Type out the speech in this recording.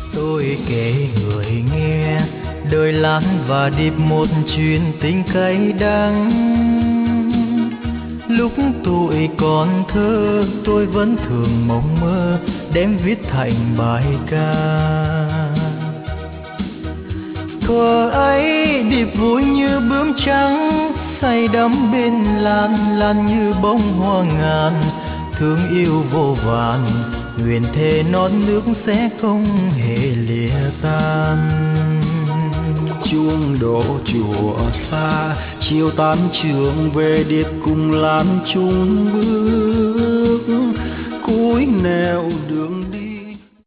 Tôi kể người nghe đời Lan và Điệp một chuyện tình cay đắng. Lúc tuổi còn thơ tôi vẫn thường mộng mơ đem viết thành bài ca. Thuở ấy Điệp vui như bướm trắng, say đắm bên Lan, Lan như bông hoa ngàn. Thương yêu vô vàn, nguyện thề non nước sẽ không hề lìa tan. Chuông đổ chùa xa, chiều tan trường về Điệp cùng Lan chung bước. Cuối nẻo đường